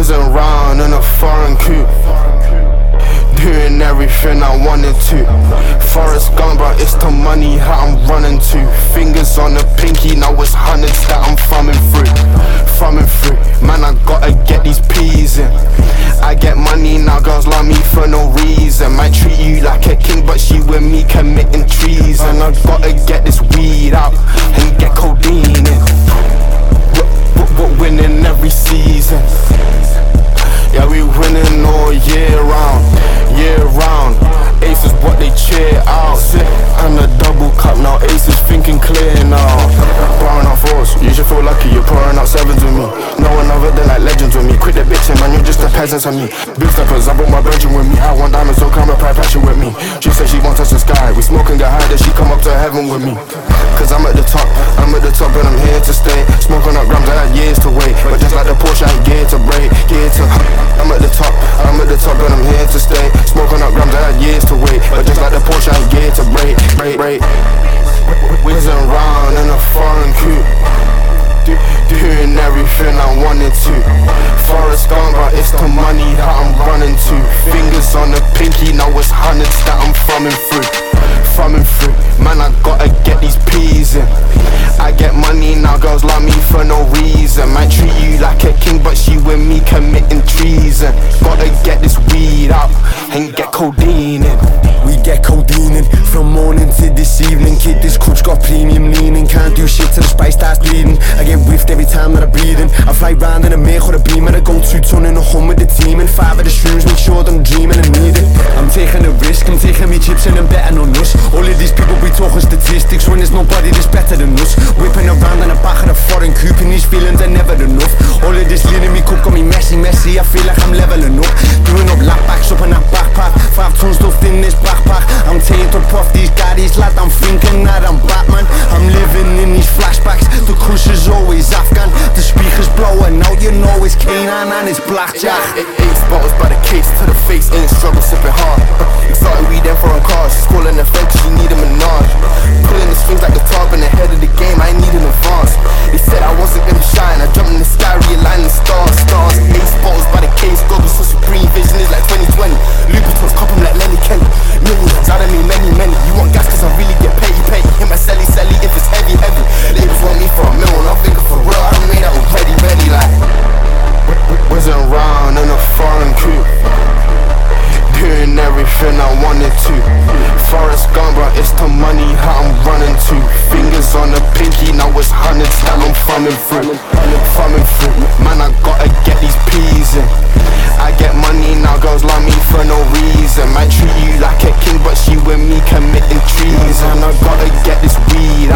Whizzing round in a foreign coupe, doing everything I wanted to. Forrest Gump, but it's the money that I'm running to. Fingers on the pinky, now it's hundreds that I'm thumbing through. Man, I gotta get these peas in. I get money now, girls love me for no reason. Might treat you like a king, but she with me committing treason. I gotta get this weed out and get codeine in. We're winning every season. Yeah, we winning all year round, year round. Ace is what they cheer out. And a double cup now, Ace is thinking clear now. Pouring out fours, you should feel lucky, you're pouring out sevens with me. No one other than like legends with me. Quit the bitching, man, you're just a peasant to me. Big steppers, I brought my virgin with me. I want diamonds, so come and pie passion with me. She said she wants touch the sky, we smoke and get high, then she come up to heaven with me. Cause I'm at the top and I'm here to stay. Smoking up grams, I had years to wait. But just like the Porsche, I'm geared to break, geared to. I'm at the top and I'm here to stay. Smoking up grams, I had years to wait. But just like the Porsche, I'm geared to break. Whizzing round in a foreign coupe, doing everything I wanted to. Forrest Gump, but it's the money that I'm running to. Fingers on the pinky, now it's hundreds that I'm thumbing through. Man, I gotta get these peas in. I get money now, girls love me for no reason. Might treat you like a king, but she with me committing treason. Gotta get this weed out and get codeine in. We get codeine in from morning to this evening. Kid, this crutch got premium leaning. Can't do shit till the spice starts bleeding. I get whiffed every time that I breathe in. I fly round in a make with a beam and I go 2 ton in a hum with the team. And 5 of the shrooms make sure that I'm dreaming and need it. I'm taking a risk, I'm taking me chips and I'm betting on us. All of these people, we talking statistics when there's nobody that's better than us. Whipping around in the back of the foreign coupe and these feelings are never enough. All of this lean in me cup got me messy, I feel like I'm leveling up. Doing up lap backs up in that backpack. 5 tons stuffed in this backpack. I'm taking up off these gaddies, lad, I'm thinking that I'm Batman. I'm living in these flashbacks, the kush is always Afghan. The speakers blowing out, you know it's K9 and it's blackjack. 8 bottles by the case to the face, ain't struggle, sipping hard. Exotic weed in foreign cars, she's calling her friend cause she need a menage. Pulling the strings like the top in the head of the game, I ain't need an advance. They said I wasn't gonna shine, I jumped in the sky, realigning the stars. 8 bottles by the case, goggles so supreme, vision is like 2020. Louboutins, cop 'em like Lenny Kelly. Millions, I don't mean many. You want gas cause I really get petty. Hit my celly if it's heavy. Labels want me for a mil, and I'm thinking for real, I made that already, like. Whizzing round in a foreign coupe, doing everything I wanted to. Forrest Gump, but it's the money that I'm running to. Fingers on the pinky, now it's hundreds that I'm thumbing through. Man, I gotta get these peas in. I get money now, girls love me for no reason. Might treat you like a king, but she with me committing treason. I gotta get this weed